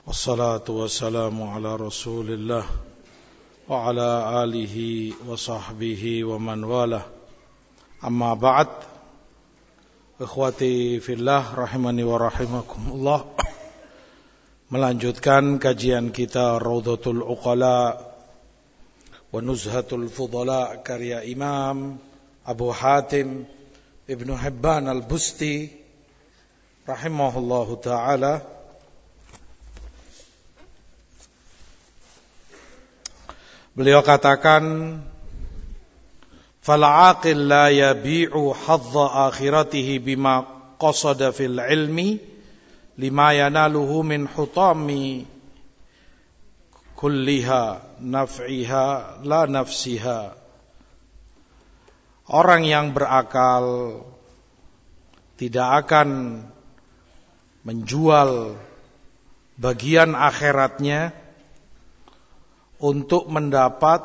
Wassalatu wassalamu ala Rasulillah wa ala alihi wa sahbihi wa man walah. Amma ba'd. Ikhwati fillah rahimani wa rahimakumullah. Melanjutkan kajian kita Raudhatul Uqala wa Nuzhatul Fudala karya Imam Abu Hatim Ibnu Hibban Al-Busti rahimahullahu ta'ala. Beliau katakan, "Fal-'aqil la yabi'u hadza akhiratihi bima qasada fil ilmi lima yanaluhu min hutami kulliha naf'iha la nafsiha." Orang yang berakal tidak akan menjual bagian akhiratnya untuk mendapat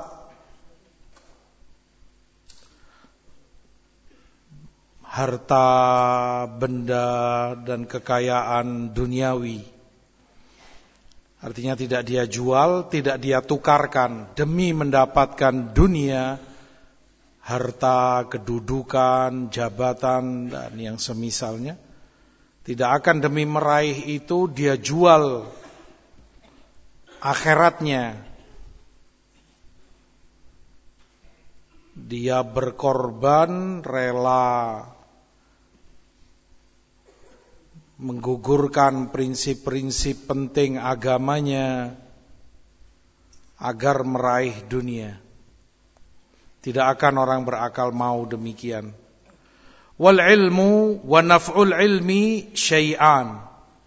harta, benda, dan kekayaan duniawi. Artinya tidak dia jual, tidak dia tukarkan demi mendapatkan dunia, harta, kedudukan, jabatan, dan yang semisalnya. Tidak akan demi meraih itu dia jual akhiratnya. Dia berkorban, rela menggugurkan prinsip-prinsip penting agamanya agar meraih dunia. Tidak akan orang berakal mau demikian. Wal ilmu wa naf'ul ilmi syai'an.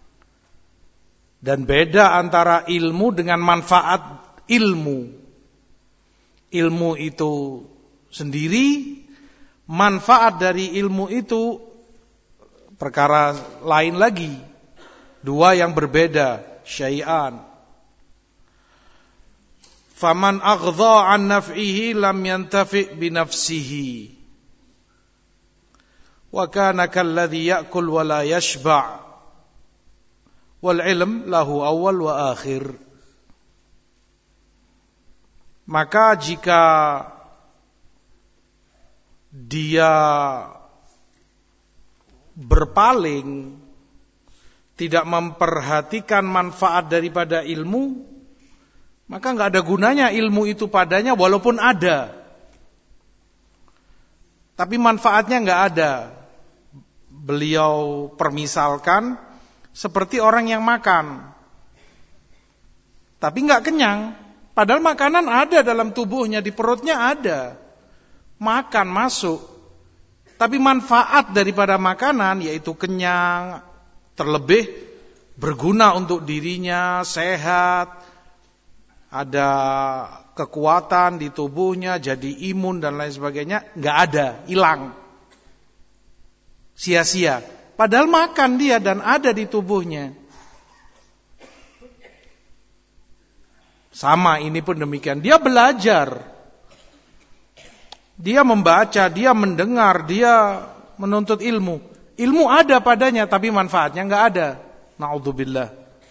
Dan beda antara ilmu dengan manfaat ilmu. Ilmu itu sendiri, manfaat dari ilmu itu perkara lain lagi. Dua yang berbeda, syai'an. Faman aghdha an naf'ihi lam yantafi' bi nafsihi. Wa kana kalladhi ya'kul wa la yashba'. Wal ilm lahu awal wa akhir. Maka jika dia berpaling, tidak memperhatikan manfaat daripada ilmu, maka enggak ada gunanya ilmu itu padanya walaupun ada. Tapi manfaatnya enggak ada. Beliau permisalkan seperti orang yang makan, tapi enggak kenyang. Padahal makanan ada dalam tubuhnya, di perutnya ada. Makan masuk. Tapi manfaat daripada makanan yaitu kenyang, terlebih berguna untuk dirinya, sehat, ada kekuatan di tubuhnya, jadi imun dan lain sebagainya, enggak ada, hilang. Sia-sia. Padahal makan dia dan ada di tubuhnya. Sama ini pun demikian. Dia belajar. Dia membaca, dia mendengar, dia menuntut ilmu. Ilmu ada padanya tapi manfaatnya enggak ada. Na'udzubillah.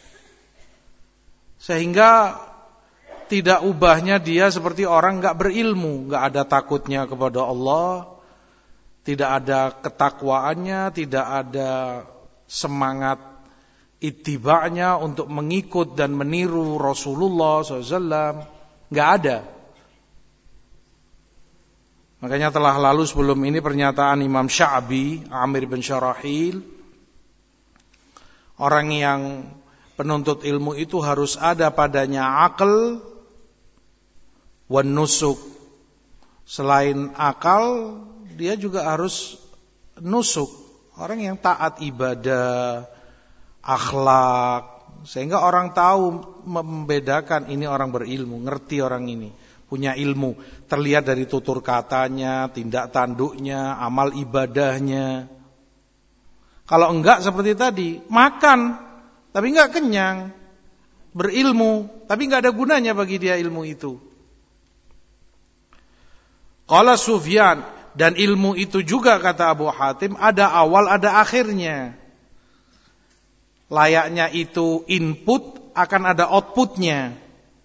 Sehingga tidak ubahnya dia seperti orang enggak berilmu, enggak ada takutnya kepada Allah, tidak ada ketakwaannya, tidak ada semangat ittiba'nya untuk mengikut dan meniru Rasulullah SAW. Enggak ada. Makanya telah lalu sebelum ini pernyataan Imam Sya'bi, Amir bin Syarahil, orang yang penuntut ilmu itu harus ada padanya akal wan nusuk. Selain akal, dia juga harus nusuk. Orang yang taat ibadah, akhlak, sehingga orang tahu membedakan ini orang berilmu, ngerti orang ini, punya ilmu, terlihat dari tutur katanya, tindak tanduknya, amal ibadahnya. Kalau enggak seperti tadi, makan tapi enggak kenyang, berilmu tapi enggak ada gunanya bagi dia ilmu itu. Qala Sufyan, dan ilmu itu juga kata Abu Hatim ada awal ada akhirnya. Layaknya itu input akan ada outputnya.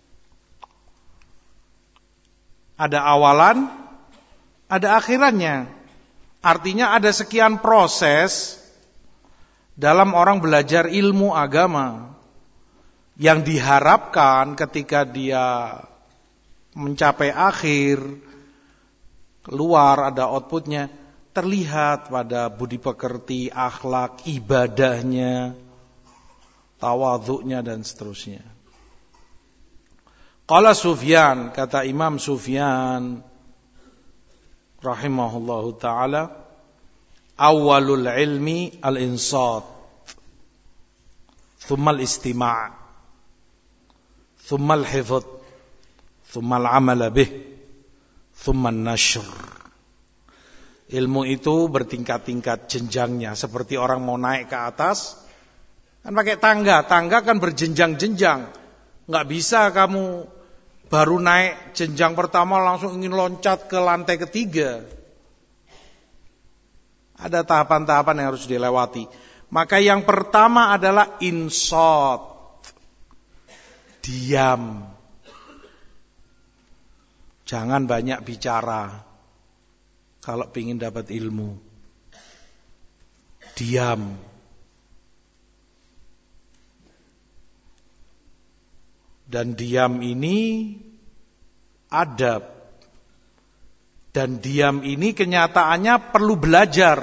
Ada awalan, ada akhirannya. Artinya ada sekian proses dalam orang belajar ilmu agama yang diharapkan ketika dia mencapai akhir, keluar ada outputnya, terlihat pada budi pekerti, akhlak, ibadahnya, tawadhu'nya dan seterusnya. Qala Sufyan, kata Imam Sufyan rahimahullahu ta'ala, awwalul ilmi al-insat, thumma al-istima', thumma al-hifdh, thumma al-amala bih, thumma an-nashr. Ilmu itu bertingkat-tingkat jenjangnya, seperti orang mau naik ke atas kan pakai tangga, tangga kan berjenjang-jenjang. Enggak bisa kamu baru naik jenjang pertama langsung ingin loncat ke lantai ketiga. Ada tahapan-tahapan yang harus dilewati. Maka yang pertama adalah insat, diam. Jangan banyak bicara kalau ingin dapat ilmu. Diam. Dan diam ini adab. Dan diam ini kenyataannya perlu belajar.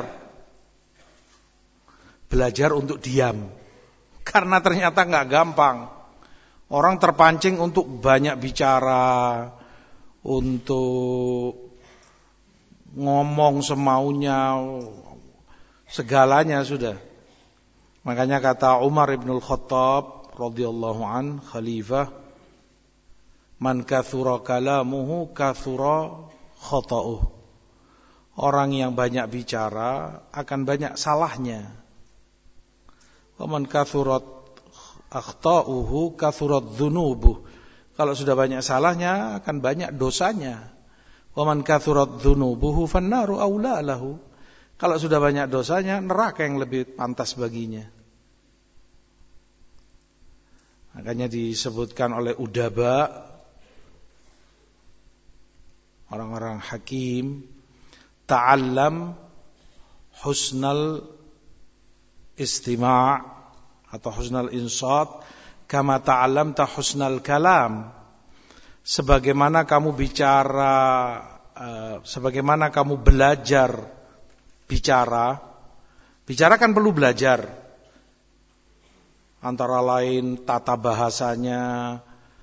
Belajar untuk diam. Karena ternyata enggak gampang. Orang terpancing untuk banyak bicara, untuk ngomong semaunya, segalanya sudah. Makanya kata Umar ibn al-Khattab radhiyallahu an, khalifah, man kathura kalamuhu kathura khata'uh. Orang yang banyak bicara akan banyak salahnya. Wa man kathurat akhta'uhu kathurat dhunubuh. Kalau sudah banyak salahnya akan banyak dosanya. Wa man kathurat dhunubuhu fannaru aula lahu. Kalau sudah banyak dosanya, neraka yang lebih pantas baginya. Makanya disebutkan oleh udaba, orang-orang hakim, ta'allam husnal istima' atau husnal insat kama ta'allamta husnal kalam. Sebagaimana kamu bicara, sebagaimana kamu belajar bicara kan perlu belajar. Antara lain tata bahasanya,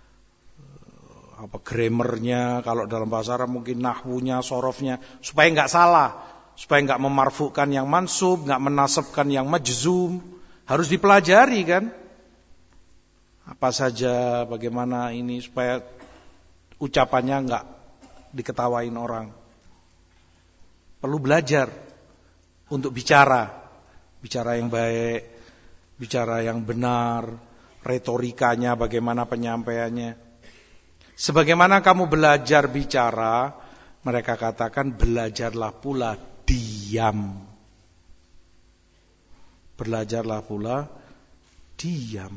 grammarnya, kalau dalam bahasa Arab mungkin nahwunya, sorofnya, supaya enggak salah, supaya enggak memarfukan yang mansub, enggak menasabkan yang majzum, harus dipelajari kan? Apa saja, bagaimana ini supaya ucapannya enggak diketawain orang. Perlu belajar untuk bicara yang baik, bicara yang benar, retorikanya bagaimana penyampaiannya. Sebagaimana kamu belajar bicara, mereka katakan belajarlah pula diam. Belajarlah pula diam.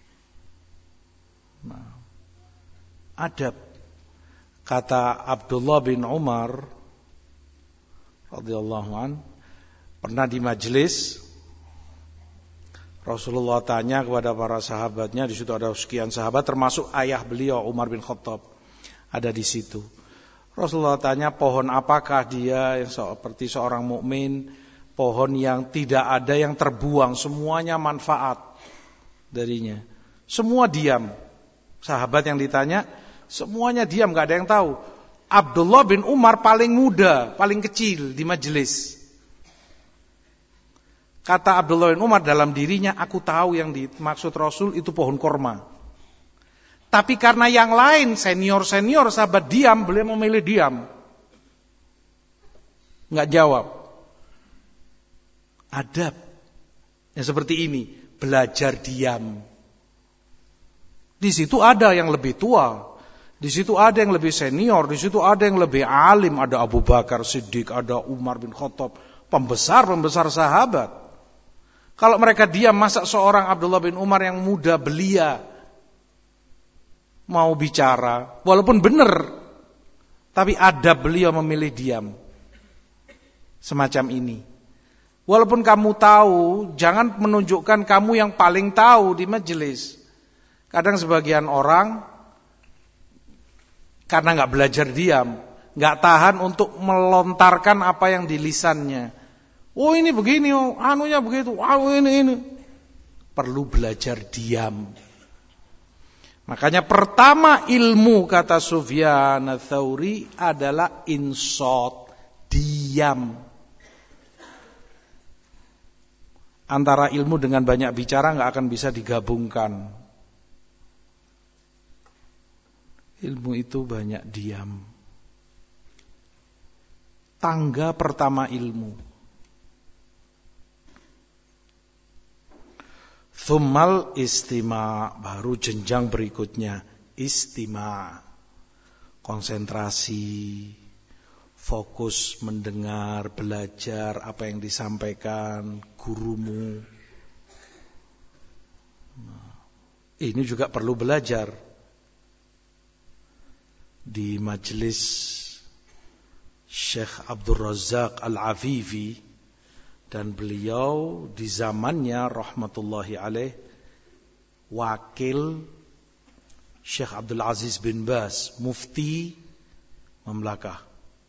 Nah, adab. Kata Abdullah bin Umar radhiyallahu an, pernah di majelis Rasulullah tanya kepada para sahabatnya, di situ ada sekian sahabat termasuk ayah beliau Umar bin Khattab ada di situ. Rasulullah tanya, pohon apakah dia yang seperti seorang mukmin, pohon yang tidak ada yang terbuang, semuanya manfaat darinya. Semua diam. Sahabat yang ditanya semuanya diam, enggak ada yang tahu. Abdullah bin Umar paling muda, paling kecil di majelis. Kata Abdullah bin Umar dalam dirinya, aku tahu yang dimaksud Rasul itu pohon korma. Tapi karena yang lain, senior-senior sahabat diam, beliau memilih diam. Enggak jawab. Adab. Yang seperti ini, belajar diam. Di situ ada yang lebih tua. Di situ ada yang lebih senior. Di situ ada yang lebih alim. Ada Abu Bakar Siddiq, ada Umar bin Khattab. Pembesar-pembesar sahabat. Kalau mereka diam, masa seorang Abdullah bin Umar yang muda belia mau bicara, walaupun benar, tapi adab beliau memilih diam. Semacam ini. Walaupun kamu tahu, jangan menunjukkan kamu yang paling tahu di majelis. Kadang sebagian orang karena nggak belajar diam, nggak tahan untuk melontarkan apa yang di lisannya. Oh ini begini, oh anunya begitu, oh ini. Perlu belajar diam. Makanya pertama ilmu kata Sufyan Ats-Tsauri adalah insot, diam. Antara ilmu dengan banyak bicara nggak akan bisa digabungkan. Ilmu itu banyak diam. Tangga pertama ilmu. Tsummal istima, baru jenjang berikutnya istima. Konsentrasi, fokus mendengar, belajar apa yang disampaikan gurumu. Ini juga perlu belajar. Di majelis Syekh Abdul Razak Al-Afifi, dan beliau di zamannya rahmatullahi alaih wakil Syekh Abdul Aziz bin Baz, mufti Mamlakah.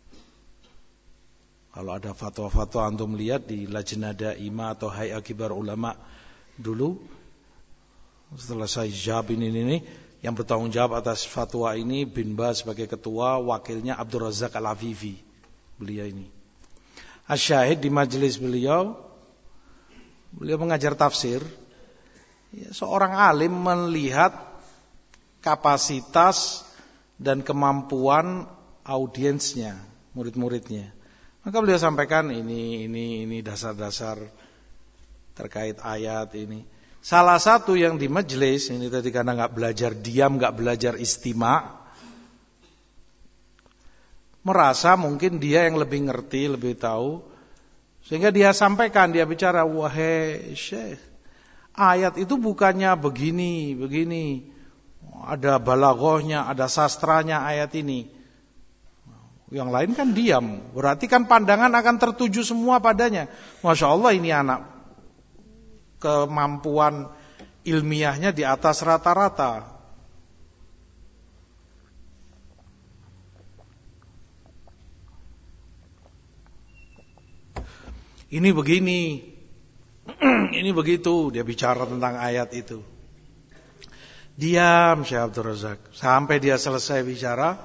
Kalau ada fatwa-fatwa antum lihat di Lajnah Daimah atau Hay'ah Kibar Ulama dulu, setelah saya jawab ini, yang bertanggung jawab atas fatwa ini bin Baz sebagai ketua, wakilnya Abdul Razak Al-Afifi, beliau ini. Asyahid di majelis beliau mengajar tafsir. Ya, seorang alim melihat kapasitas dan kemampuan audiensnya, murid-muridnya. Maka beliau sampaikan ini dasar-dasar terkait ayat ini. Salah satu yang di majelis ini tadi karena nggak belajar diam, nggak belajar istima, merasa mungkin dia yang lebih ngerti, lebih tahu, sehingga dia sampaikan, dia bicara, wahai Syekh, ayat itu bukannya begini, ada balaghahnya, ada sastranya ayat ini. Yang lain kan diam, berarti kan pandangan akan tertuju semua padanya. Masya Allah ini anak kemampuan ilmiahnya di atas rata-rata. Ini begini, ini begitu, dia bicara tentang ayat itu. Diam Syekh Abdul Razak sampai dia selesai bicara.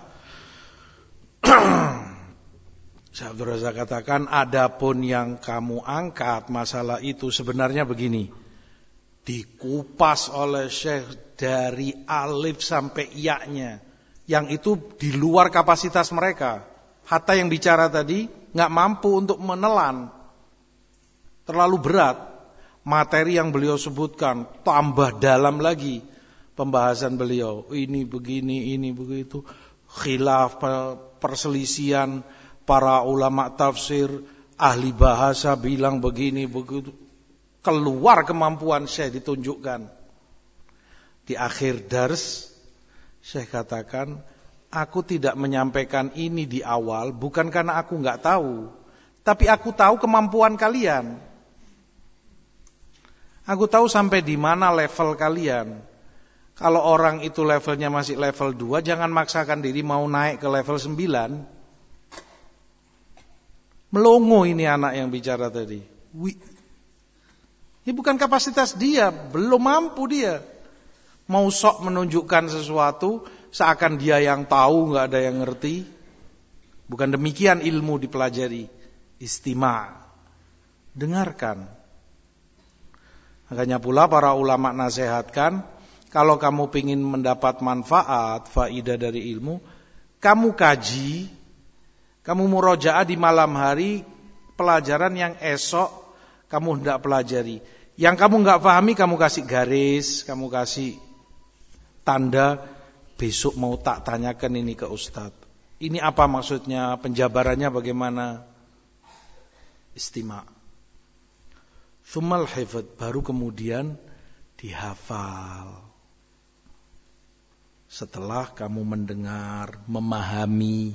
Syekh Abdul Razak katakan, adapun yang kamu angkat masalah itu sebenarnya begini. Dikupas oleh Syekh dari alif sampai iya-nya, yang itu di luar kapasitas mereka. Hatta yang bicara tadi nggak mampu untuk menelan, terlalu berat. Materi yang beliau sebutkan tambah dalam lagi pembahasan beliau. Ini begini, ini begitu. Khilaf, perselisihan para ulama tafsir, ahli bahasa bilang begini, begitu. Keluar kemampuan Syekh ditunjukkan. Di akhir dars, Syekh katakan, aku tidak menyampaikan ini di awal, bukan karena aku nggak tahu, tapi aku tahu kemampuan kalian. Aku tahu sampai di mana level kalian. Kalau orang itu levelnya masih level 2, jangan maksakan diri mau naik ke level 9. Melongo ini anak yang bicara tadi. Ini bukan kapasitas dia, belum mampu dia. Mau sok menunjukkan sesuatu, seakan dia yang tahu, gak ada yang ngerti. Bukan demikian ilmu dipelajari. Istima'. Dengarkan. Makanya pula para ulama nasihatkan, kalau kamu ingin mendapat manfaat, faidah dari ilmu, kamu kaji, kamu murojaah di malam hari, pelajaran yang esok kamu hendak pelajari. Yang kamu enggak pahami, kamu kasih garis, kamu kasih tanda, besok mau tak tanyakan ini ke Ustadz. Ini apa maksudnya, penjabarannya bagaimana? Istima'. Tsummal hifdz, baru kemudian dihafal. Setelah kamu mendengar, memahami,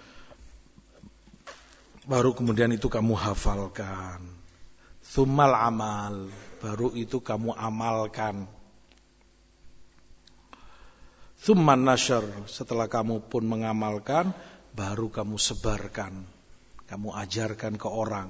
baru kemudian itu kamu hafalkan. Tsummal amal, baru itu kamu amalkan. Tsumman nasyr, setelah kamu pun mengamalkan, baru kamu sebarkan, kamu ajarkan ke orang.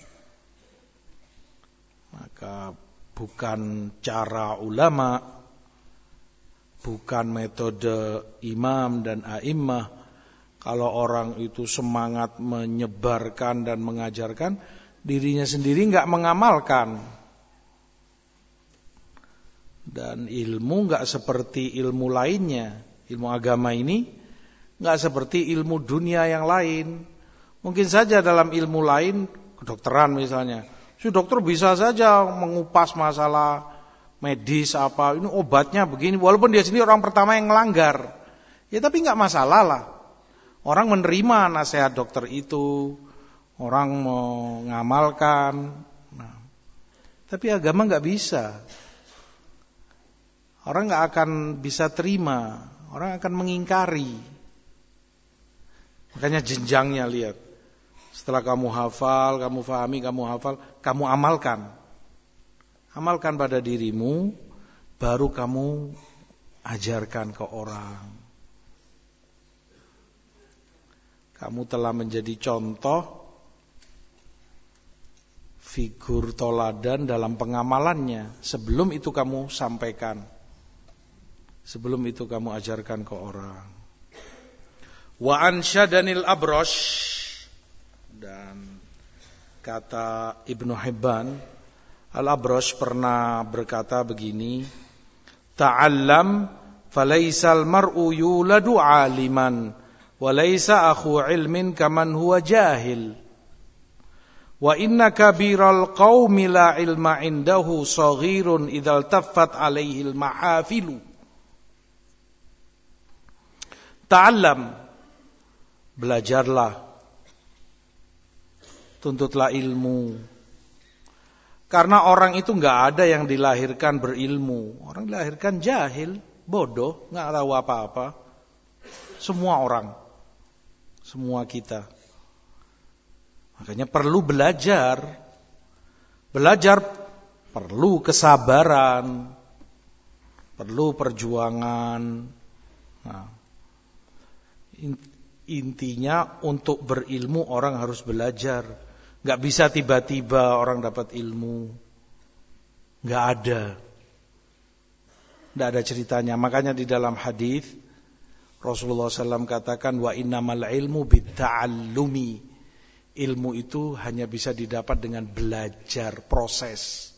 Maka bukan cara ulama, bukan metode imam dan a'immah. Kalau orang itu semangat menyebarkan dan mengajarkan, dirinya sendiri enggak mengamalkan. Dan ilmu enggak seperti ilmu lainnya. Ilmu agama ini enggak seperti ilmu dunia yang lain. Mungkin saja dalam ilmu lain, kedokteran misalnya, si dokter bisa saja mengupas masalah medis apa, ini obatnya begini, walaupun dia sendiri orang pertama yang melanggar. Ya tapi enggak masalah lah. Orang menerima nasihat dokter itu, orang mengamalkan. Nah, tapi agama enggak bisa. Orang enggak akan bisa terima, orang akan mengingkari. Makanya jenjangnya lihat. Setelah kamu hafal, kamu fahami, kamu hafal, kamu amalkan. Amalkan pada dirimu, baru kamu ajarkan ke orang. Kamu telah menjadi contoh, figur toladan dalam pengamalannya. Sebelum itu kamu sampaikan. Sebelum itu kamu ajarkan ke orang. Wa ansyadanil abrosh. Dan kata Ibnu Hibban, Al-Abrosh pernah berkata begini, ta'allam falaisal mar'u yuladu aliman wa laisa akhu ilmin kaman huwa jahil wa inna kabiral qaumi la ilma indahu saghirun idzal taffat alaihi al-mahafilu. Ta'allam, belajarlah, tuntutlah ilmu. Karena orang itu enggak ada yang dilahirkan berilmu. Orang dilahirkan jahil, bodoh, enggak tahu apa-apa. Semua orang, semua kita. Makanya perlu belajar. Belajar perlu kesabaran, perlu perjuangan. Nah, intinya untuk berilmu orang harus belajar. Gak bisa tiba-tiba orang dapat ilmu. Gak ada. Gak ada ceritanya. Makanya di dalam hadis Rasulullah SAW katakan, wa innamal ilmu bitta'allumi. Ilmu itu hanya bisa didapat dengan belajar, proses.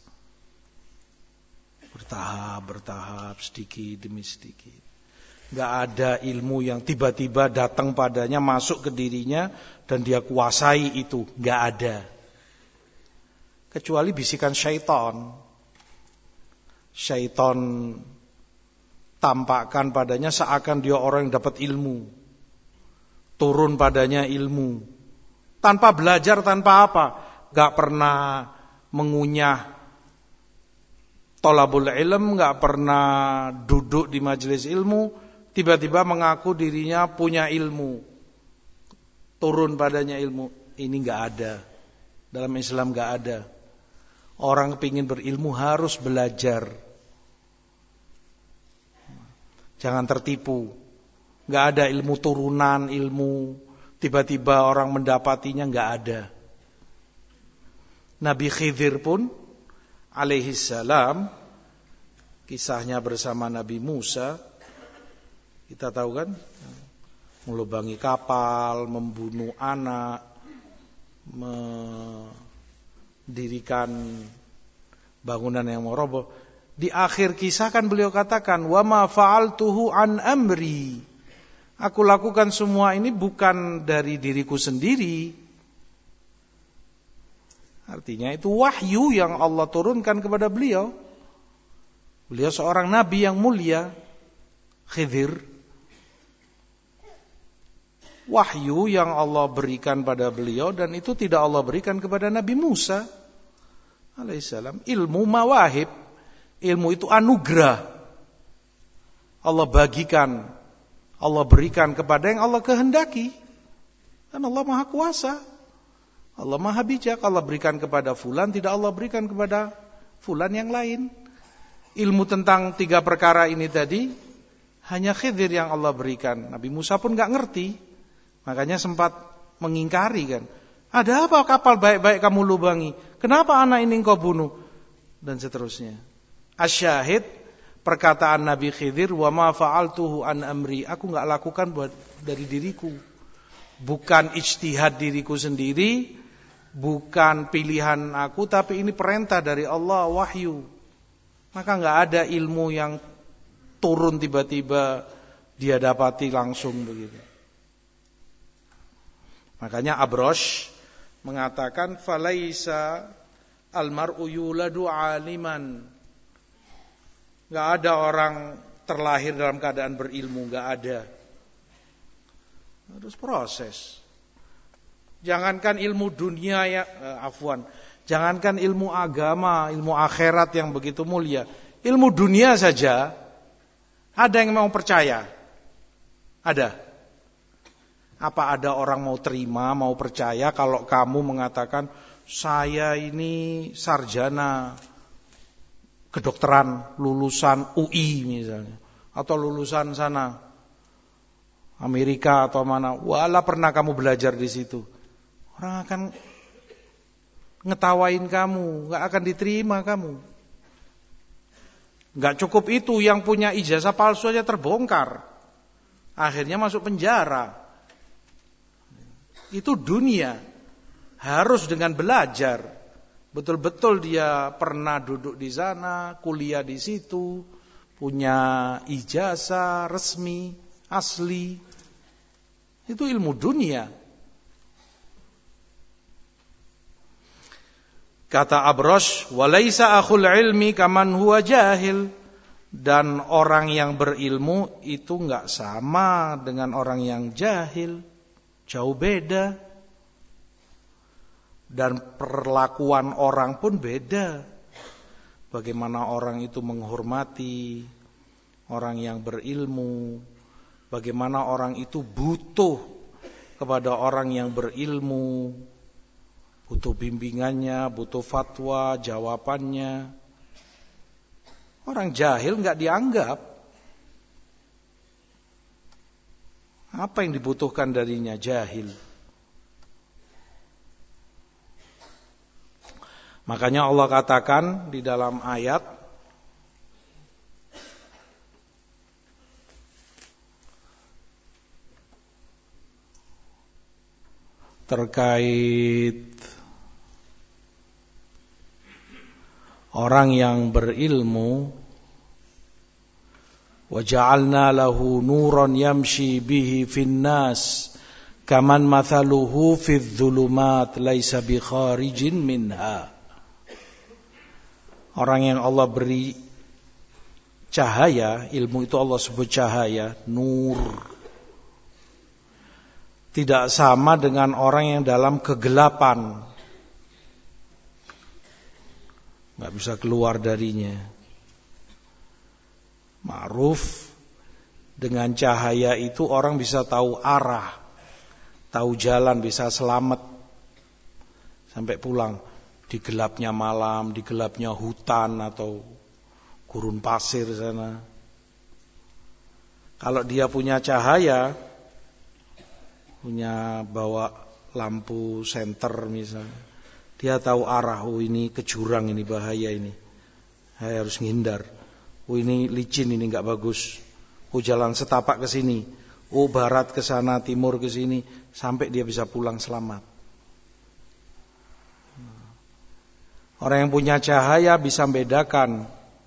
Bertahap, sedikit demi sedikit. Gak ada ilmu yang tiba-tiba datang padanya, masuk ke dirinya, dan dia kuasai itu. Gak ada. Kecuali bisikan syaitan. Syaitan tampakkan padanya seakan dia orang yang dapat ilmu. Turun padanya ilmu. Tanpa belajar, tanpa apa. Gak pernah mengunyah tolabul ilm, gak pernah duduk di majelis ilmu. Tiba-tiba mengaku dirinya punya ilmu, turun padanya ilmu. Ini enggak ada. Dalam Islam enggak ada. Orang kepingin berilmu harus belajar. Jangan tertipu. Enggak ada ilmu turunan, ilmu tiba-tiba orang mendapatinya, enggak ada. Nabi Khidir pun alaihi salam, kisahnya bersama Nabi Musa, kita tahu kan, melubangi kapal, membunuh anak, mendirikan bangunan yang mau roboh. Di akhir kisah kan beliau katakan, wa ma fa'altuhu an amri. Aku lakukan semua ini bukan dari diriku sendiri. Artinya itu wahyu yang Allah turunkan kepada beliau. Beliau seorang nabi yang mulia, Khidir. Wahyu yang Allah berikan pada beliau, dan itu tidak Allah berikan kepada Nabi Musa alaihissalam. Ilmu mawahib, ilmu itu anugerah. Allah bagikan, Allah berikan kepada yang Allah kehendaki. Dan Allah Maha Kuasa, Allah Maha Bijak. Allah berikan kepada fulan, tidak Allah berikan kepada fulan yang lain. Ilmu tentang 3 perkara ini tadi hanya Khidir yang Allah berikan. Nabi Musa pun gak ngerti, makanya sempat mengingkari kan. Ada apa kapal baik-baik kamu lubangi? Kenapa anak ini engkau bunuh? Dan seterusnya. Asyahid, perkataan Nabi Khidir, wa ma fa'altuhu an amri, aku gak lakukan buat dari diriku. Bukan ijtihad diriku sendiri, bukan pilihan aku, tapi ini perintah dari Allah, wahyu. Maka gak ada ilmu yang turun tiba-tiba dia dapati langsung begitu. Makanya Abrosh mengatakan falaisa almar'u yuladu aliman. Enggak ada orang terlahir dalam keadaan berilmu, enggak ada. Harus proses. Jangankan ilmu dunia ya, jangankan ilmu agama, ilmu akhirat yang begitu mulia, ilmu dunia saja ada yang mau percaya. Ada. Apa ada orang mau terima, mau percaya kalau kamu mengatakan saya ini sarjana kedokteran lulusan UI misalnya, atau lulusan sana Amerika atau mana, walah pernah kamu belajar di situ. Orang akan ngetawain kamu, nggak akan diterima kamu. Nggak cukup itu, yang punya ijazah palsu aja terbongkar, akhirnya masuk penjara. Itu dunia, harus dengan belajar. Betul-betul dia pernah duduk di sana, kuliah di situ, punya ijazah resmi, asli. Itu ilmu dunia. Kata Abrosh, walaisa akhul ilmi kaman huwa jahil. Dan orang yang berilmu itu enggak sama dengan orang yang jahil. Jauh beda. Dan perlakuan orang pun beda. Bagaimana orang itu menghormati orang yang berilmu, bagaimana orang itu butuh kepada orang yang berilmu, butuh bimbingannya, butuh fatwa, jawabannya. Orang jahil enggak dianggap. Apa yang dibutuhkan darinya? Jahil. Makanya Allah katakan di dalam ayat, terkait orang yang berilmu, وَجَعَلْنَا لَهُ نُورًا يَمْشِي بِهِ فِي النَّاسِ كَمَنْ مَثَلُهُ فِي الظُّلُمَاتِ لَيْسَ بِخَارِجٍ مِنْهَا. Orang yang Allah beri cahaya, ilmu itu Allah sebut cahaya, nur. Tidak sama dengan orang yang dalam kegelapan, nggak bisa keluar darinya. Ma'ruf, dengan cahaya itu orang bisa tahu arah, tahu jalan, bisa selamat sampai pulang. Di gelapnya malam, di gelapnya hutan atau gurun pasir sana. Kalau dia punya cahaya, punya bawa lampu senter misalnya, dia tahu arah, oh ini ke jurang, ini bahaya ini, saya harus menghindar. Oh ini licin, ini enggak bagus. Oh jalan setapak ke sini. Oh barat ke sana, timur ke sini, sampai dia bisa pulang selamat. Orang yang punya cahaya bisa membedakan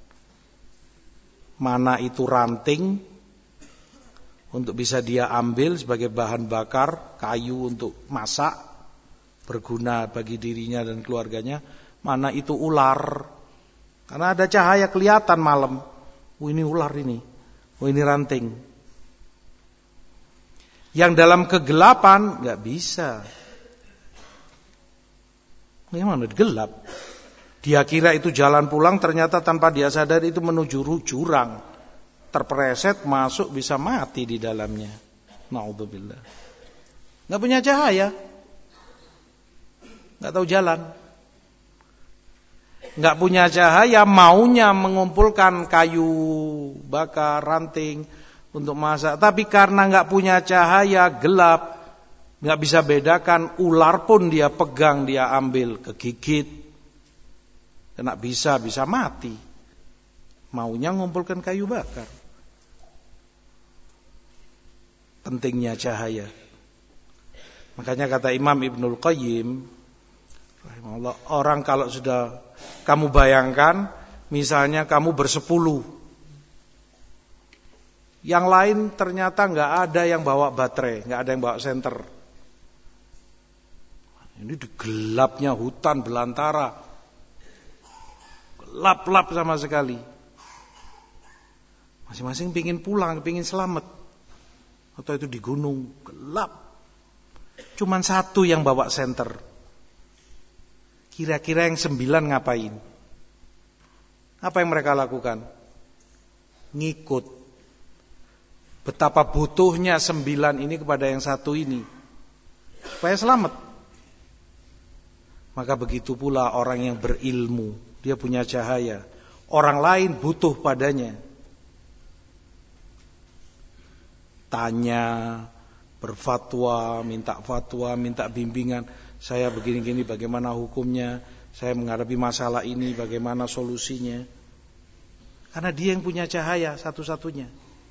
mana itu ranting untuk bisa dia ambil sebagai bahan bakar, kayu untuk masak, berguna bagi dirinya dan keluarganya. Mana itu ular, karena ada cahaya kelihatan malam. Oh ini ular ini, oh ini ranting. Yang dalam kegelapan nggak bisa. Bagaimana gelap? Dia kira itu jalan pulang, ternyata tanpa dia sadar itu menuju jurang. terpreset masuk bisa mati di dalamnya. Na'udzubillah. Nggak punya cahaya, nggak tahu jalan, nggak punya cahaya, maunya mengumpulkan kayu bakar, ranting untuk masak, tapi karena nggak punya cahaya, gelap, nggak bisa bedakan, ular pun dia pegang, dia ambil, kegigit, kena bisa mati. Maunya mengumpulkan kayu bakar. Pentingnya cahaya. Makanya kata Imam Ibnul Qayyim rahimahullah, orang kalau sudah kamu bayangkan, misalnya kamu bersepuluh, yang lain ternyata nggak ada yang bawa baterai, nggak ada yang bawa senter. Ini di gelapnya hutan belantara, gelap sama sekali. Masing-masing pingin pulang, pingin selamat. Atau itu di gunung, gelap. Cuman satu yang bawa senter. Kira-kira yang 9 ngapain? Apa yang mereka lakukan? Ngikut. Betapa butuhnya 9 ini kepada yang satu ini, supaya selamat. Maka begitu pula orang yang berilmu, dia punya cahaya, orang lain butuh padanya. Tanya, berfatwa, minta bimbingan. Saya begini-gini, bagaimana hukumnya? Saya menghadapi masalah ini, bagaimana solusinya? Karena dia yang punya cahaya satu-satunya.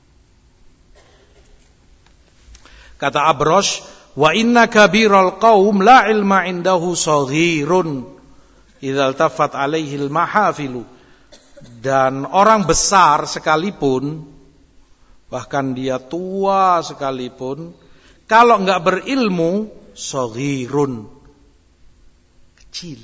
Kata Abrosh, wa inna kabiral qaum la ilma indahu saghirun idza altafat alaihi al-mahafilu. Dan orang besar sekalipun, bahkan dia tua sekalipun, kalau enggak berilmu, saghirun, kecil.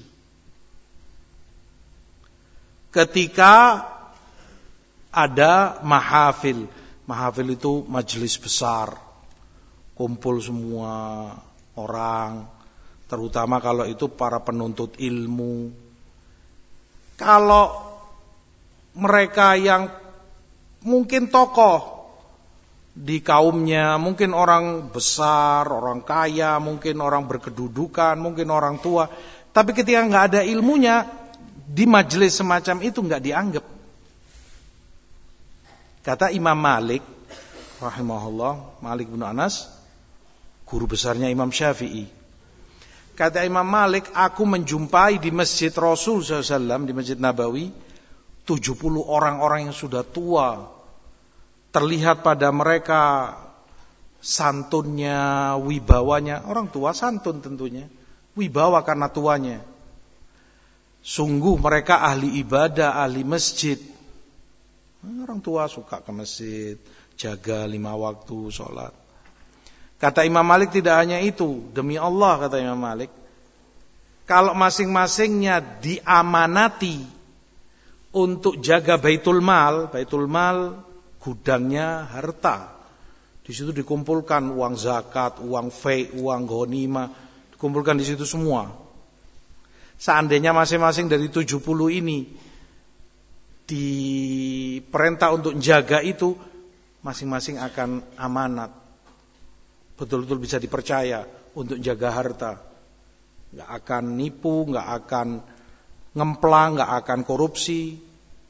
Ketika ada mahafil, mahafil itu majelis besar, kumpul semua orang, terutama kalau itu para penuntut ilmu. Kalau mereka yang mungkin tokoh di kaumnya, mungkin orang besar, orang kaya, mungkin orang berkedudukan, mungkin orang tua, tapi ketika nggak ada ilmunya, di majelis semacam itu nggak dianggap. Kata Imam Malik rahimahullah, Malik bin Anas, guru besarnya Imam Syafi'i. Kata Imam Malik, aku menjumpai di Masjid Rasul SAW, di Masjid Nabawi, 70 orang-orang yang sudah tua. Terlihat pada mereka santunnya, wibawanya. Orang tua santun tentunya, wibawa karena tuanya. Sungguh mereka ahli ibadah, ahli masjid. Orang tua suka ke masjid, jaga 5 waktu sholat. Kata Imam Malik, tidak hanya itu, demi Allah, kata Imam Malik, kalau masing-masingnya diamanati untuk jaga Baitul Mal gudangnya harta. Di situ dikumpulkan uang zakat, uang fai, uang ghanimah, dikumpulkan di situ semua. Seandainya masing-masing dari 70 ini diperintah untuk menjaga itu, masing-masing akan amanat. Betul-betul bisa dipercaya untuk jaga harta. Enggak akan nipu, enggak akan ngemplang, enggak akan korupsi.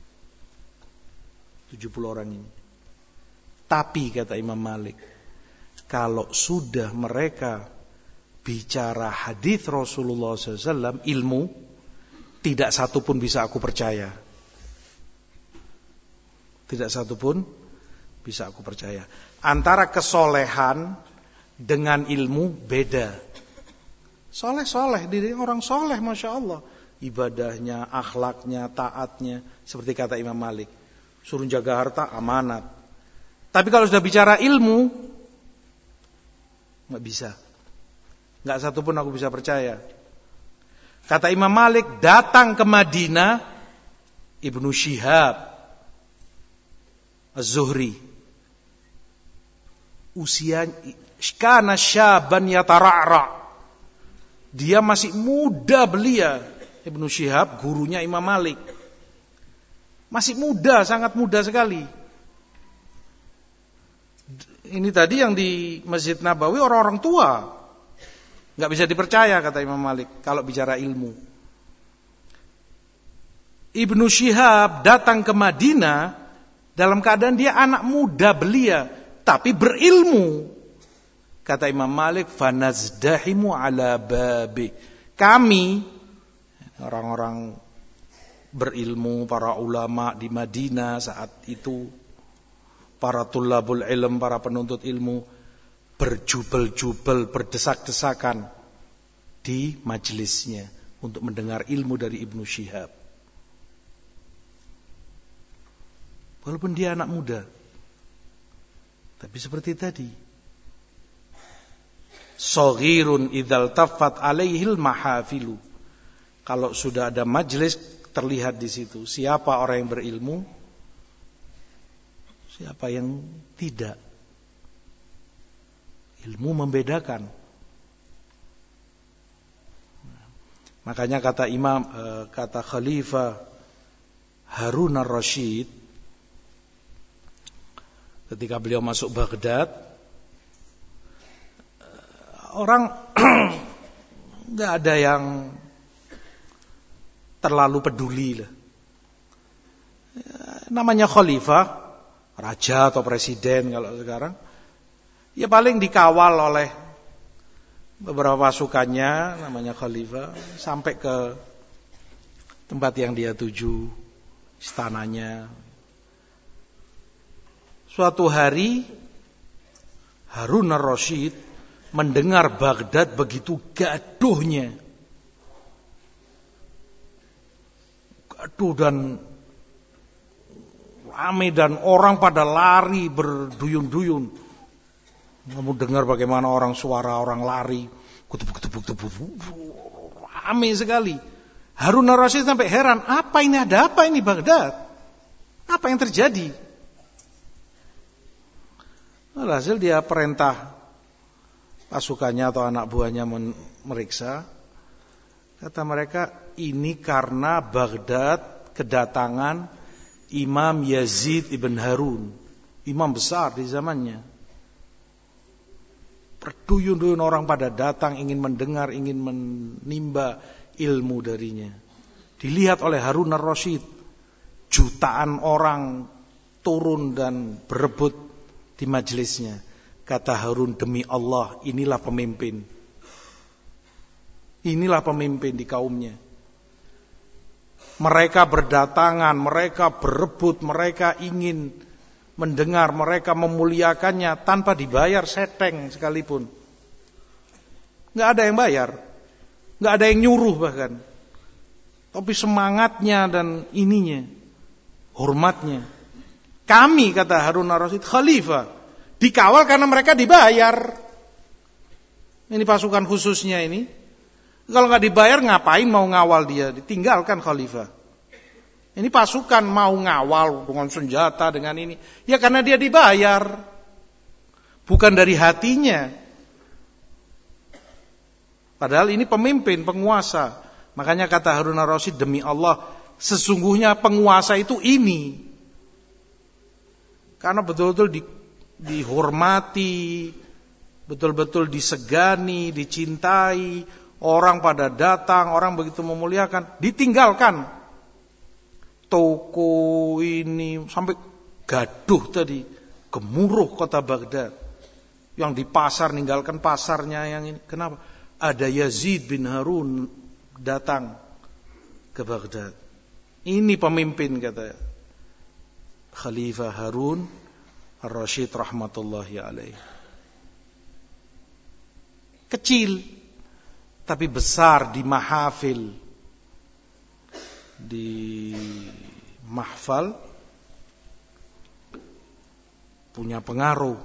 70 orang ini. Tapi kata Imam Malik, kalau sudah mereka bicara hadis Rasulullah SAW, ilmu, tidak satu pun bisa aku percaya. Tidak satu pun bisa aku percaya. Antara kesolehan dengan ilmu beda. Soleh, diri orang soleh, Masya Allah. Ibadahnya, akhlaknya, taatnya, seperti kata Imam Malik. Suruh jaga harta, amanat. Tapi kalau sudah bicara ilmu, nggak bisa. Nggak satu pun aku bisa percaya. Kata Imam Malik, datang ke Madinah Ibnu Syihab Az-Zuhri. Usia kana syaban yatara'ra. Dia masih muda belia. Ibnu Syihab gurunya Imam Malik. Masih muda, sangat muda sekali. Ini tadi yang di Masjid Nabawi orang-orang tua. Nggak bisa dipercaya kata Imam Malik kalau bicara ilmu. Ibnu Syihab datang ke Madinah dalam keadaan dia anak muda belia, tapi berilmu. Kata Imam Malik, fanazdahimu ala babi. Kami, orang-orang berilmu, para ulama di Madinah saat itu, para tulabul ilm, para penuntut ilmu, berjubel-jubel, berdesak-desakan di majelisnya untuk mendengar ilmu dari Ibnu Syihab. Walaupun dia anak muda, tapi seperti tadi, shaghirun idzal taffat alaihil mahafilu. Kalau sudah ada majelis, terlihat di situ siapa orang yang berilmu, siapa yang tidak. Ilmu membedakan. Makanya kata kata Khalifah Harun ar-Rasyid ketika beliau masuk Baghdad, orang nggak ada yang terlalu peduli lah. Namanya khalifah, raja atau presiden kalau sekarang, ya paling dikawal oleh beberapa pasukannya, namanya khalifah, sampai ke tempat yang dia tuju, istananya. Suatu hari Harun ar-Rasyid mendengar Baghdad begitu gaduhnya. Gaduh dan ramai dan orang pada lari berduyun-duyun. Kamu dengar bagaimana suara orang lari, kutubuk-kutubuk, ramai sekali. Harun ar-Rasyid sampai heran, ada apa ini Baghdad? Apa yang terjadi? Alhasil dia perintah pasukannya atau anak buahnya meriksa. Kata mereka, ini karena Baghdad kedatangan Imam Yazid ibn Harun, imam besar di zamannya. Berduyun-duyun orang pada datang ingin mendengar, ingin menimba ilmu darinya. Dilihat oleh Harun ar-Rasyid, jutaan orang turun dan berebut di majelisnya. Kata Harun, demi Allah, inilah pemimpin. Inilah pemimpin di kaumnya. Mereka berdatangan, mereka berebut, mereka ingin mendengar, mereka memuliakannya tanpa dibayar seteng sekalipun. Nggak ada yang bayar, nggak ada yang nyuruh bahkan. Tapi semangatnya dan ininya, hormatnya. Kami, kata Harun ar-Rasyid, khalifah, dikawal karena mereka dibayar. Ini pasukan khususnya ini. Kalau nggak dibayar ngapain mau ngawal dia? Ditinggalkan khalifah. Ini pasukan mau ngawal dengan senjata, dengan ini. Ya karena dia dibayar. Bukan dari hatinya. Padahal ini pemimpin, penguasa. Makanya kata Harun ar-Rasyid, demi Allah, sesungguhnya penguasa itu ini. Karena betul-betul dihormati, betul-betul disegani, dicintai, orang pada datang, orang begitu memuliakan, ditinggalkan. Toko ini sampai gaduh tadi, gemuruh kota Baghdad. Yang di pasar ninggalkan pasarnya yang ini. Kenapa? Ada Yazid bin Harun datang ke Baghdad. Ini pemimpin, kata Khalifah Harun ar-Rasyid rahmatullahi alaih. Kecil tapi besar di mahafil, di mahfal, punya pengaruh.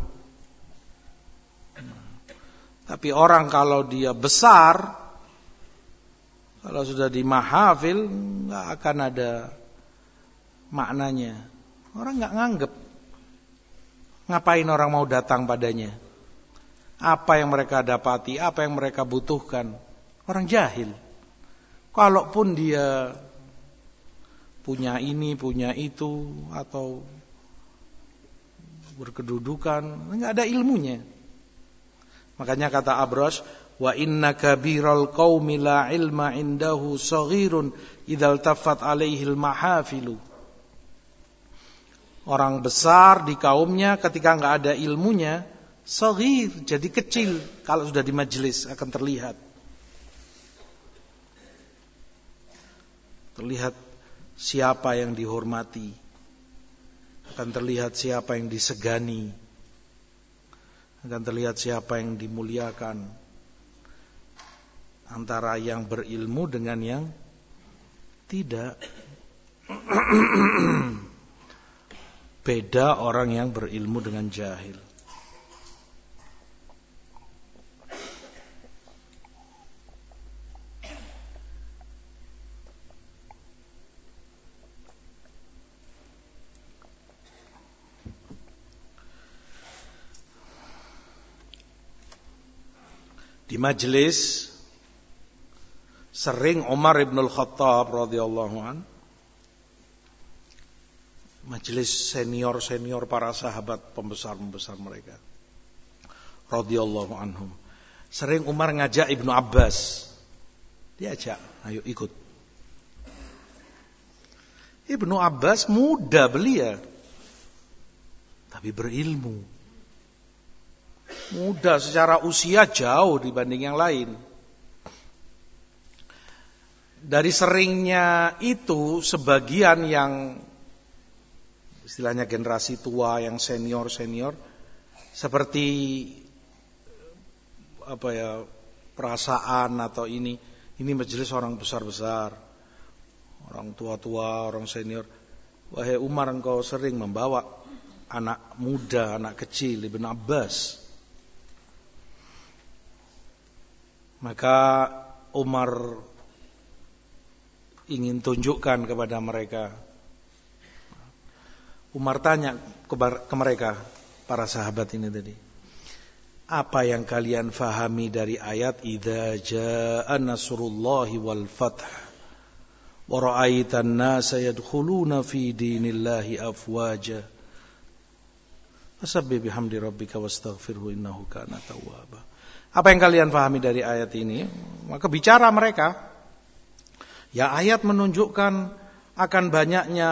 Tapi orang kalau dia besar, kalau sudah di mahafil, nggak akan ada maknanya. Orang nggak nganggep. Ngapain orang mau datang padanya? Apa yang mereka dapati, apa yang mereka butuhkan? Orang jahil. Kalaupun dia punya ini, punya itu, atau berkedudukan, enggak ada ilmunya. Makanya kata Abrash, wa inna kabiral qaumi la ilma indahu saghirun idzal taffat alaihil mahafilu. Orang besar di kaumnya ketika enggak ada ilmunya, saghir, jadi kecil. Kalau sudah di majelis akan terlihat. Terlihat siapa yang dihormati, akan terlihat siapa yang disegani, akan terlihat siapa yang dimuliakan, antara yang berilmu dengan yang tidak. Beda orang yang berilmu dengan jahil. Di majelis sering Umar ibn al-Khattab radhiyallahu an, majelis senior-senior para sahabat pembesar-pembesar mereka radhiyallahu anhum, sering Umar ngajak Ibnu Abbas, diajak, ayo ikut. Ibnu Abbas muda belia, tapi berilmu. Muda secara usia jauh dibanding yang lain. Dari seringnya itu, sebagian yang istilahnya generasi tua, yang senior-senior, seperti perasaan atau ini majelis orang besar-besar, orang tua-tua, orang senior. Wahai Umar, engkau sering membawa anak muda, anak kecil, Ibnu Abbas. Maka Umar ingin tunjukkan kepada mereka. Umar tanya ke mereka, para sahabat ini tadi, apa yang kalian fahami dari ayat idza jaa nasrullahi wal fath wa ra'aitan nasa yadkhuluna fi dinillahi afwaja fasabbih bihamdi rabbika wastaghfirhu innahu kana tawwaba. Apa yang kalian pahami dari ayat ini? Maka bicara mereka. Ya, ayat menunjukkan akan banyaknya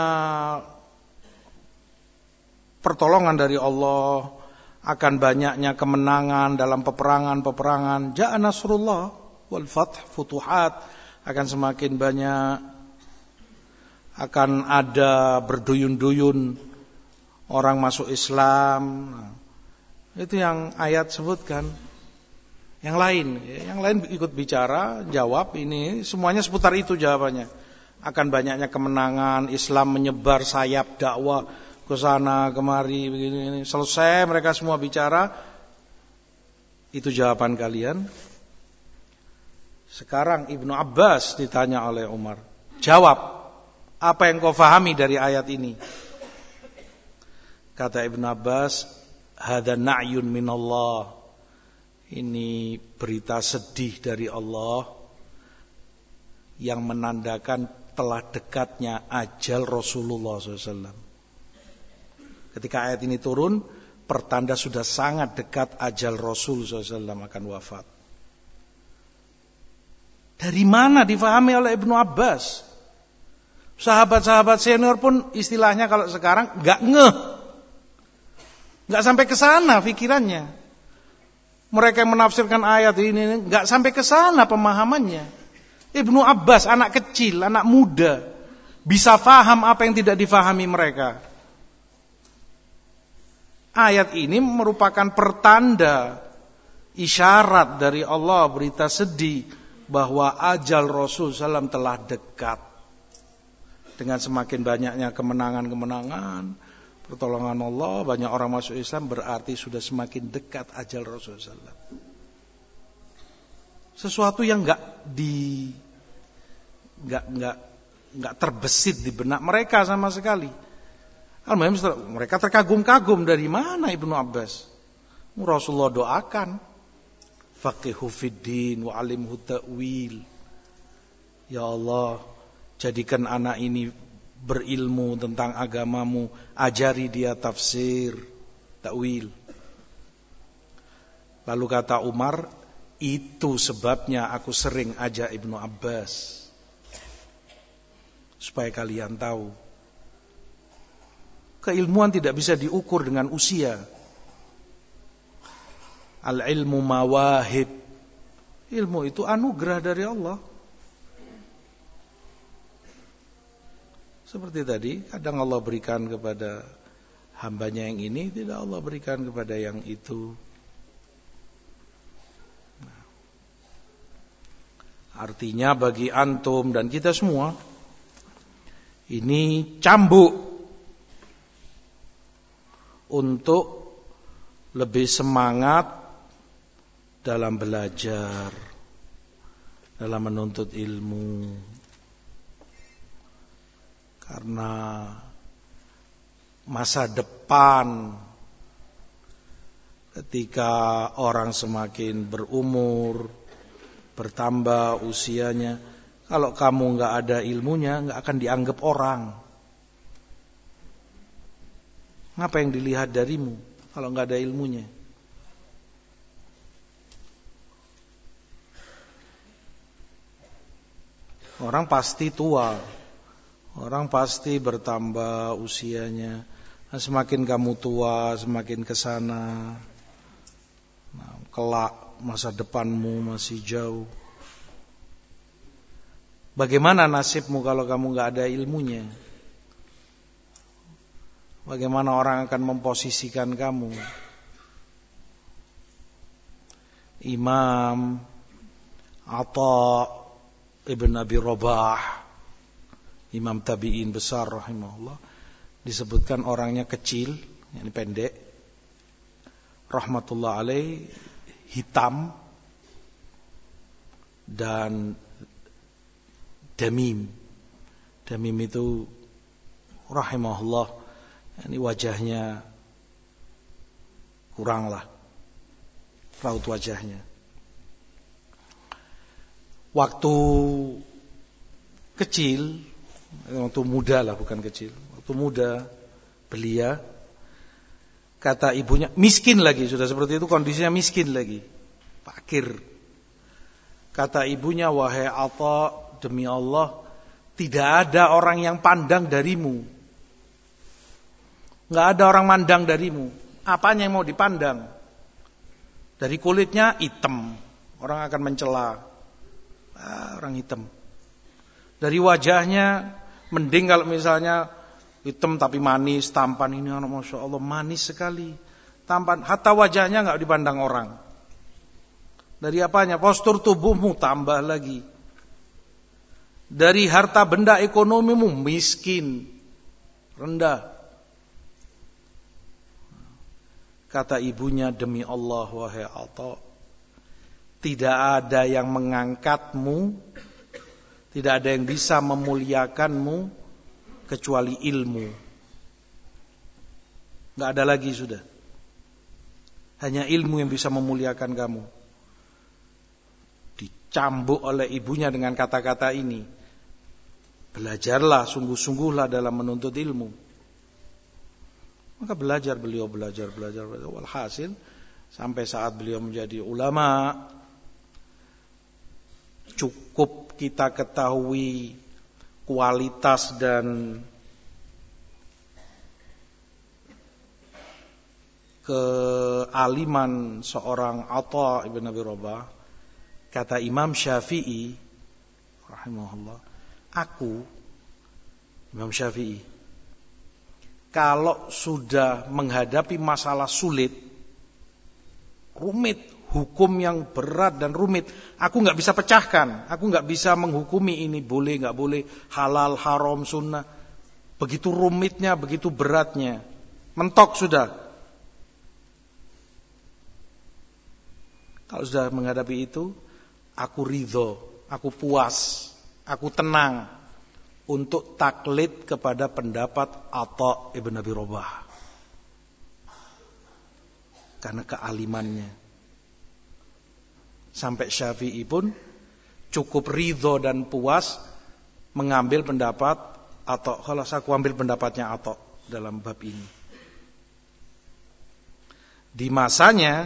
pertolongan dari Allah, akan banyaknya kemenangan dalam peperangan-peperangan. Ja'a nasrullah wal fath, futuhat, akan semakin banyak, akan ada berduyun-duyun orang masuk Islam. Itu yang ayat sebutkan. Yang lain ikut bicara, jawab, ini semuanya seputar itu jawabannya. Akan banyaknya kemenangan, Islam menyebar sayap dakwah ke sana kemari begini. Selesai mereka semua bicara, itu jawaban kalian. Sekarang Ibnu Abbas ditanya oleh Umar, jawab, apa yang kau fahami dari ayat ini? Kata Ibnu Abbas, hadza na'yun minallah. Ini berita sedih dari Allah yang menandakan telah dekatnya ajal Rasulullah SAW. Ketika ayat ini turun, pertanda sudah sangat dekat ajal Rasul SAW akan wafat. Dari mana difahami oleh Ibnu Abbas? Sahabat-sahabat senior pun istilahnya kalau sekarang gak sampai ke sana pikirannya. Mereka yang menafsirkan ayat ini enggak sampai ke sana pemahamannya. Ibnu Abbas, anak kecil, anak muda, bisa faham apa yang tidak difahami mereka. Ayat ini merupakan pertanda, isyarat dari Allah, berita sedih bahwa ajal Rasul SAW telah dekat. Dengan semakin banyaknya kemenangan-kemenangan, pertolongan Allah, banyak orang masuk Islam, berarti sudah semakin dekat ajal Rasulullah SAW. Sesuatu yang enggak terbesit di benak mereka sama sekali. Alhamdulillah mereka terkagum-kagum, dari mana Ibnu Abbas? Rasulullah doakan, faqihu fiddin wa alimhu ta'wil. Ya Allah, jadikan anak ini berilmu tentang agamamu, ajari dia tafsir. takwil. Lalu kata Umar, itu sebabnya aku sering ajak Ibnu Abbas, supaya kalian tahu, keilmuan tidak bisa diukur dengan usia. Al-ilmu mawahib, ilmu itu anugerah dari Allah. Seperti tadi, kadang Allah berikan kepada hambanya yang ini, tidak Allah berikan kepada yang itu. Artinya bagi antum dan kita semua, ini cambuk untuk lebih semangat dalam belajar, dalam menuntut ilmu. Karena masa depan ketika orang semakin berumur, bertambah usianya, kalau kamu nggak ada ilmunya, nggak akan dianggap orang. Ngapa yang dilihat darimu kalau nggak ada ilmunya? Orang pasti tua, orang pasti bertambah usianya. Nah, semakin kamu tua, semakin kesana, nah, kelak masa depanmu masih jauh. Bagaimana nasibmu kalau kamu nggak ada ilmunya? Bagaimana orang akan memposisikan kamu? Imam Atha Ibn Abi Rabah, imam tabi'in besar rahimahullah, disebutkan orangnya kecil, yakni pendek, rahmatullah alaih, hitam dan damim. Damim itu rahimahullah, yakni wajahnya kuranglah raut wajahnya. Waktu kecil, waktu muda lah, bukan kecil, waktu muda belia, kata ibunya, miskin lagi, sudah seperti itu kondisinya, miskin lagi, fakir. Kata ibunya, wahai Atha, demi Allah, tidak ada orang yang pandang darimu. Nggak ada orang mandang darimu. Apanya yang mau dipandang? Dari kulitnya hitam, orang akan mencela. Orang hitam. Dari wajahnya, mending kalau misalnya hitam tapi manis, tampan, ini anak masya Allah manis sekali, tampan, hatta wajahnya nggak dipandang orang. Dari apanya? Postur tubuhmu tambah lagi. Dari harta benda ekonomimu miskin, rendah. Kata ibunya, demi Allah wahai Atha, tidak ada yang mengangkatmu, tidak ada yang bisa memuliakanmu kecuali ilmu. Nggak ada lagi sudah. Hanya ilmu yang bisa memuliakan kamu. Dicambuk oleh ibunya dengan kata-kata ini. Belajarlah, sungguh-sungguhlah dalam menuntut ilmu. Maka beliau belajar. Walhasil sampai saat beliau menjadi ulama, cukup kita ketahui kualitas dan kealiman seorang Atha ibn Abi Rabah. Kata Imam Syafi'i rahimahullah, Imam Syafi'i, kalau sudah menghadapi masalah sulit, rumit, hukum yang berat dan rumit, aku nggak bisa pecahkan, aku nggak bisa menghukumi ini boleh nggak boleh, halal haram sunnah, begitu rumitnya, begitu beratnya, mentok sudah. Kalau sudah menghadapi itu, aku ridho, aku puas, aku tenang untuk taklid kepada pendapat Atha ibn Abi Rabah karena kealimannya. Sampai Syafi'i pun cukup ridho dan puas mengambil pendapat Atha. Kalau aku ambil pendapatnya Atha dalam bab ini. Di masanya,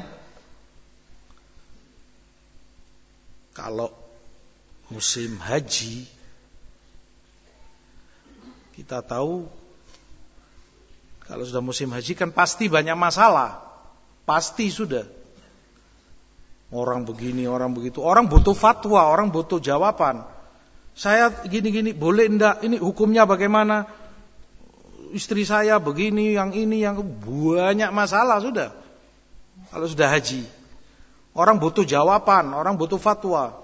kalau musim haji, kita tahu kalau sudah musim haji kan pasti banyak masalah. Pasti sudah. Orang begini, orang begitu. Orang butuh fatwa, orang butuh jawaban. Saya gini-gini, boleh enggak? Ini hukumnya bagaimana? Istri saya begini, yang ini, yang banyak masalah sudah. Kalau sudah haji. Orang butuh jawaban, orang butuh fatwa.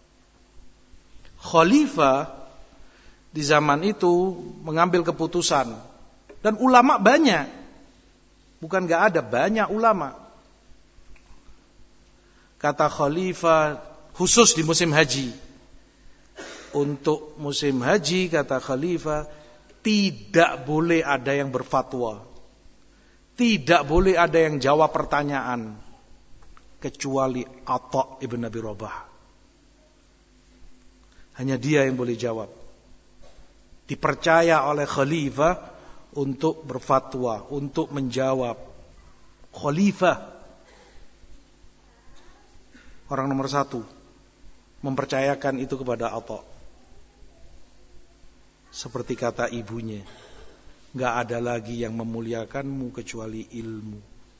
Khalifah di zaman itu mengambil keputusan, dan ulama banyak, bukan gak ada, banyak ulama. Kata khalifah khusus di musim haji, untuk musim haji kata khalifah tidak boleh ada yang berfatwa, tidak boleh ada yang jawab pertanyaan kecuali Atha ibn Abi Rabah. Hanya dia yang boleh jawab. Dipercaya oleh khalifah untuk berfatwa, untuk menjawab. Khalifah, orang nomor 1, mempercayakan itu kepada Atha. Seperti kata ibunya, gak ada lagi yang memuliakanmu kecuali ilmu.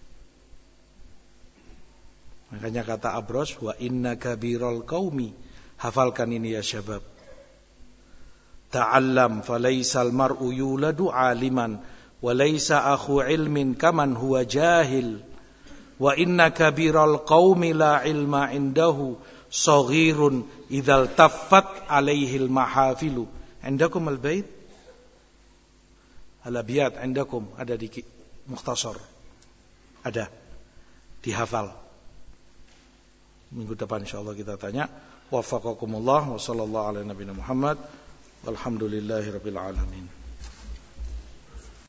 Makanya kata Abros, wa inna kabiral qaumi, hafalkan ini ya syabab. Ta'allam falaisal mar'u yuladu aliman wa laisa akhu ilmin kaman huwa jahil wa inna kabiral qaumi la ilma indahu saghirun idzal taffat alaihil mahafilu. Indakum al-bait? Al-abiyat indakum ada di Mukhtasar. Ada dihafal. Minggu depan insyaallah kita tanya. Waffaqakumullah wa sallallahu ala nabiyina Muhammad. Walhamdulillahirabbil alamin.